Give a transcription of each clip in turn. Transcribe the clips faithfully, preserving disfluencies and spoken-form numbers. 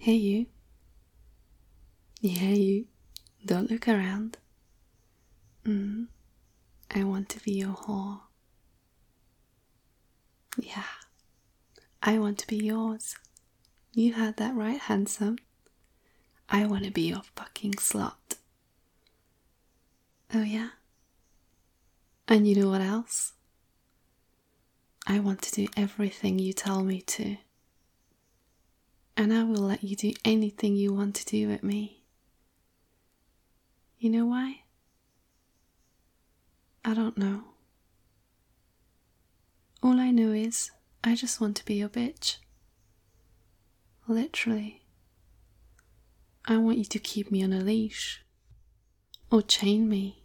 Hey you. Yeah you. Don't look around. Mm. I want to be your whore. Yeah. I want to be yours. You heard that right, handsome. I want to be your fucking slut. Oh yeah? And you know what else? I want to do everything you tell me to. And I will let you do anything you want to do with me. You know why? I don't know. All I know is I just want to be your bitch. Literally. I want you to keep me on a leash. Or chain me.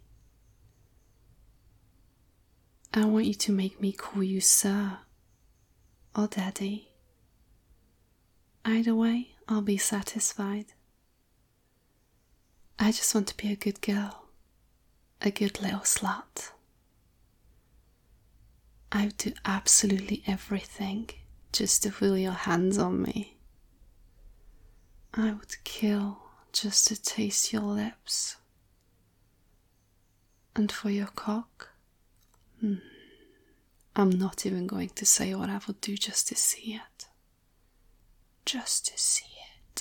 I want you to make me call you sir. Or daddy. Either way, I'll be satisfied. I just want to be a good girl. A good little slut. I would do absolutely everything just to feel your hands on me. I would kill just to taste your lips. And for your cock, hmm, I'm not even going to say what I would do just to see it. Just to see it.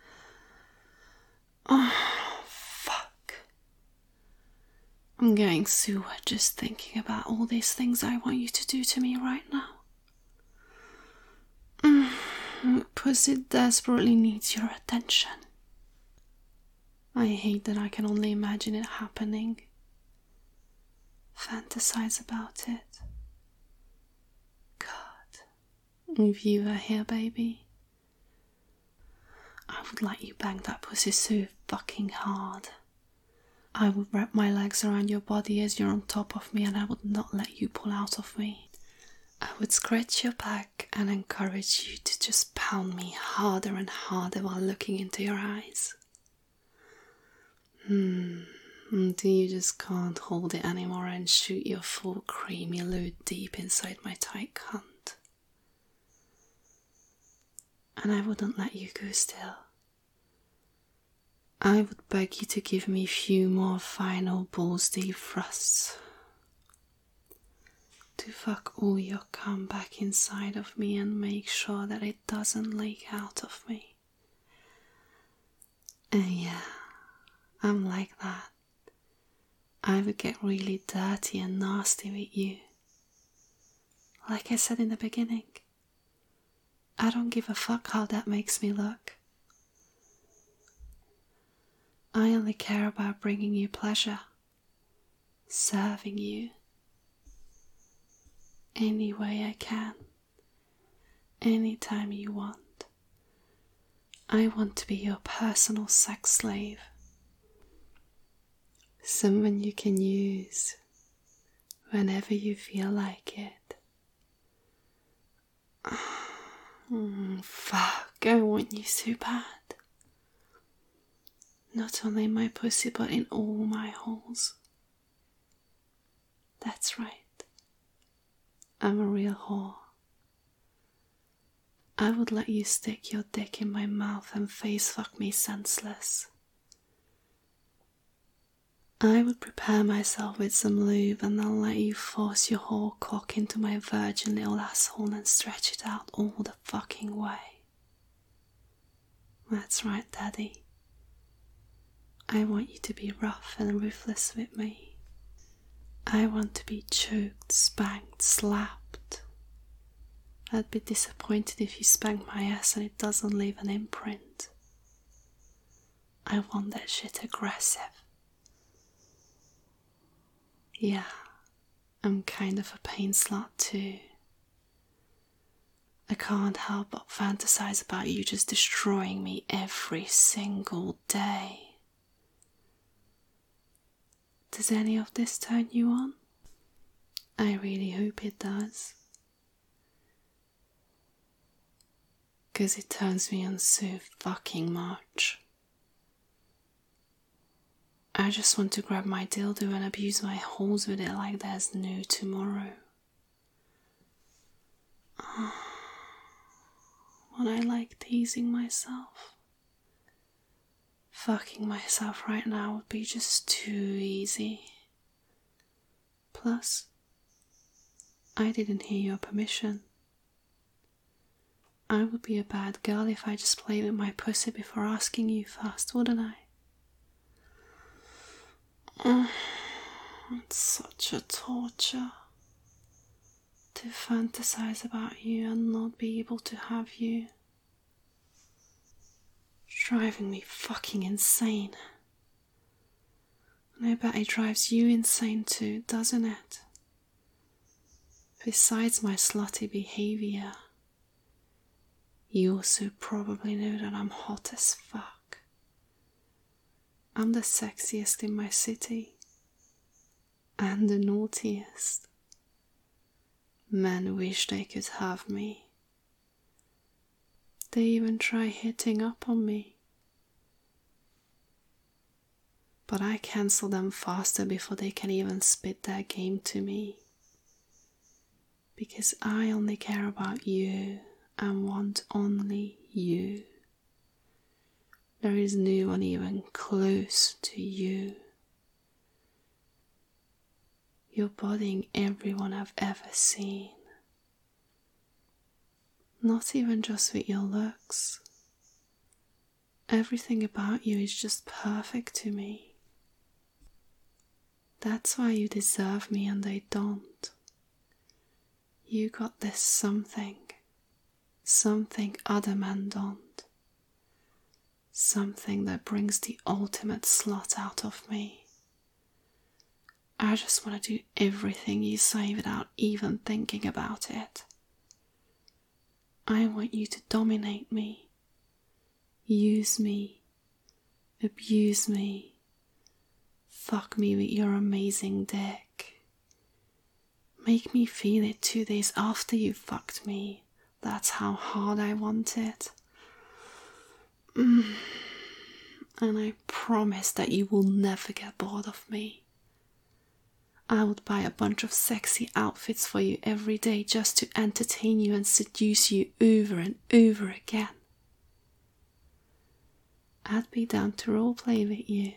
Oh, fuck. I'm getting so wet just thinking about all these things I want you to do to me right now. Mm, pussy desperately needs your attention. I hate that I can only imagine it happening. Fantasize about it. God, if you were here, baby, I would let you bang that pussy so fucking hard. I would wrap my legs around your body as you're on top of me and I would not let you pull out of me. I would scratch your back and encourage you to just pound me harder and harder while looking into your eyes. Hmm, until you just can't hold it anymore and shoot your full creamy load deep inside my tight cunt. And I wouldn't let you go still. I would beg you to give me a few more final balls deep thrusts. To fuck all your cum back inside of me and make sure that it doesn't leak out of me. And yeah, I'm like that. I would get really dirty and nasty with you. Like I said in the beginning, I don't give a fuck how that makes me look. I only care about bringing you pleasure, serving you, any way I can, anytime you want. I want to be your personal sex slave. Someone you can use whenever you feel like it. Oh, fuck, I want you so bad. Not only in my pussy, but in all my holes. That's right. I'm a real whore. I would let you stick your dick in my mouth and face fuck me senseless. I would prepare myself with some lube and then let you force your whole cock into my virgin little asshole and stretch it out all the fucking way. That's right, Daddy. I want you to be rough and ruthless with me. I want to be choked, spanked, slapped. I'd be disappointed if you spank my ass and it doesn't leave an imprint. I want that shit aggressive. Yeah, I'm kind of a pain slut too. I can't help but fantasize about you just destroying me every single day. Does any of this turn you on? I really hope it does. 'Cause it turns me on so fucking much. I just want to grab my dildo and abuse my holes with it like there's no tomorrow. Oh, when I like teasing myself. Fucking myself right now would be just too easy. Plus, I didn't hear your permission. I would be a bad girl if I just played with my pussy before asking you first, wouldn't I? Oh, it's such a torture to fantasize about you and not be able to have you. Driving me fucking insane. And I bet it drives you insane too, doesn't it? Besides my slutty behaviour, you also probably know that I'm hot as fuck. I'm the sexiest in my city. And the naughtiest. Men wish they could have me. They even try hitting up on me. But I cancel them faster before they can even spit their game to me. Because I only care about you and want only you. There is no one even close to you. You're bodying everyone I've ever seen. Not even just with your looks. Everything about you is just perfect to me. That's why you deserve me and they don't. You got this something. Something other men don't. Something that brings the ultimate slut out of me. I just want to do everything you say without even thinking about it. I want you to dominate me, use me, abuse me, fuck me with your amazing dick. Make me feel it two days after you fucked me. That's how hard I want it. Mm. And I promise that you will never get bored of me. I would buy a bunch of sexy outfits for you every day just to entertain you and seduce you over and over again. I'd be down to roleplay with you.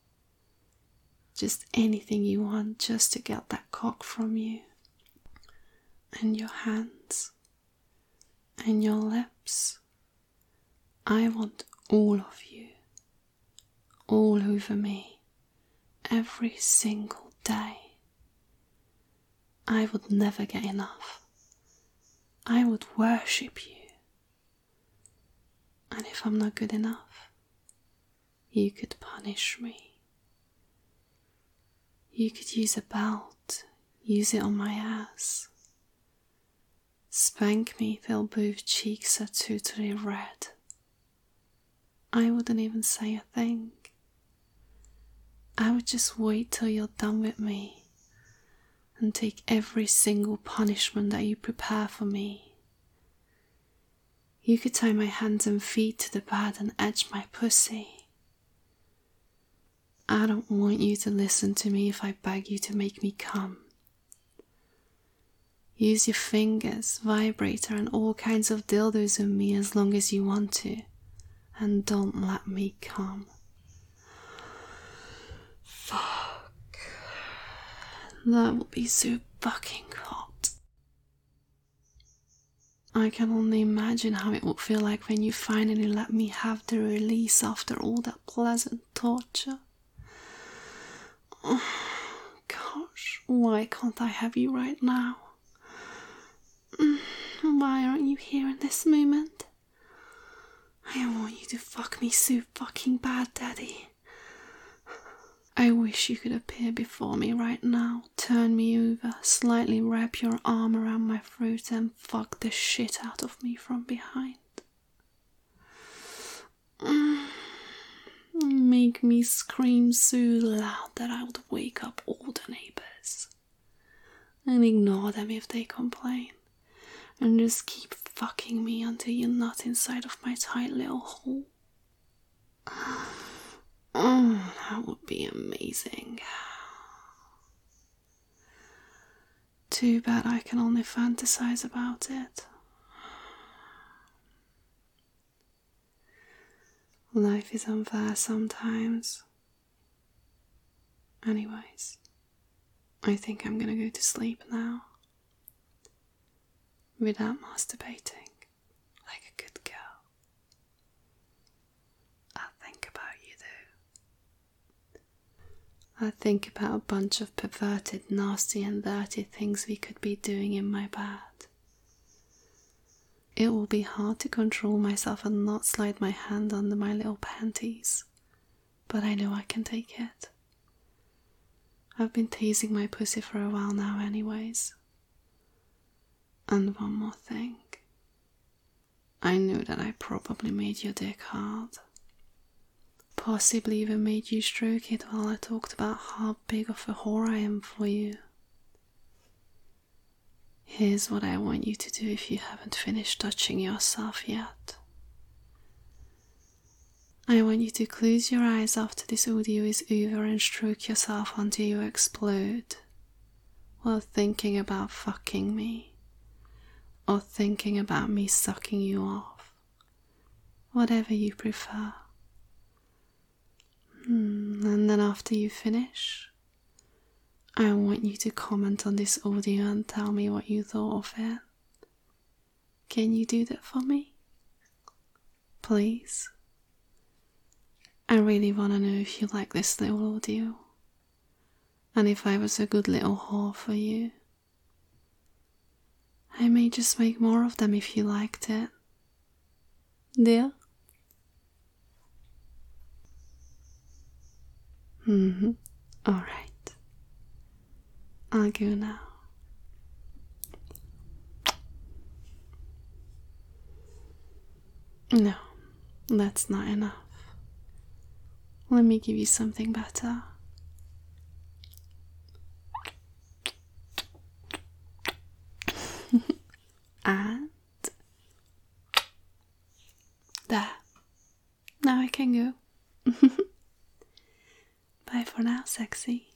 Just anything you want just to get that cock from you. And your hands. And your lips. I want all of you. All over me. Every single day. I would never get enough. I would worship you. And if I'm not good enough, you could punish me. You could use a belt, use it on my ass. Spank me till both cheeks are totally red. I wouldn't even say a thing. I would just wait till you're done with me. And take every single punishment that you prepare for me. You could tie my hands and feet to the bed and edge my pussy. I don't want you to listen to me if I beg you to make me come. Use your fingers, vibrator and all kinds of dildos on me as long as you want to. And don't let me come. Fuck. That would be so fucking hot. I can only imagine how it would feel like when you finally let me have the release after all that pleasant torture. Oh, gosh, why can't I have you right now? Why aren't you here in this moment? I want you to fuck me so fucking bad, Daddy. I wish you could appear before me right now, turn me over, slightly wrap your arm around my throat and fuck the shit out of me from behind. Make me scream so loud that I would wake up all the neighbors. And ignore them if they complain. And just keep fucking me until you're not inside of my tight little hole. Oh, that would be amazing. Too bad I can only fantasize about it. Life is unfair sometimes. Anyways, I think I'm gonna go to sleep now. Without masturbating, like a good girl. I think about you though. I think about a bunch of perverted, nasty and dirty things we could be doing in my bed. It will be hard to control myself and not slide my hand under my little panties, but I know I can take it. I've been teasing my pussy for a while now anyways. And one more thing. I know that I probably made your dick hard. Possibly even made you stroke it while I talked about how big of a whore I am for you. Here's what I want you to do if you haven't finished touching yourself yet. I want you to close your eyes after this audio is over and stroke yourself until you explode, while thinking about fucking me, or thinking about me sucking you off, whatever you prefer. Hmm, and then after you finish, I want you to comment on this audio and tell me what you thought of it. Can you do that for me? Please? I really want to know if you like this little audio, and if I was a good little whore for you. I may just make more of them if you liked it. Deal? Mm-hmm. Alright. I'll go now. No, that's not enough. Let me give you something better. And there. Now I can go. Bye for now, sexy.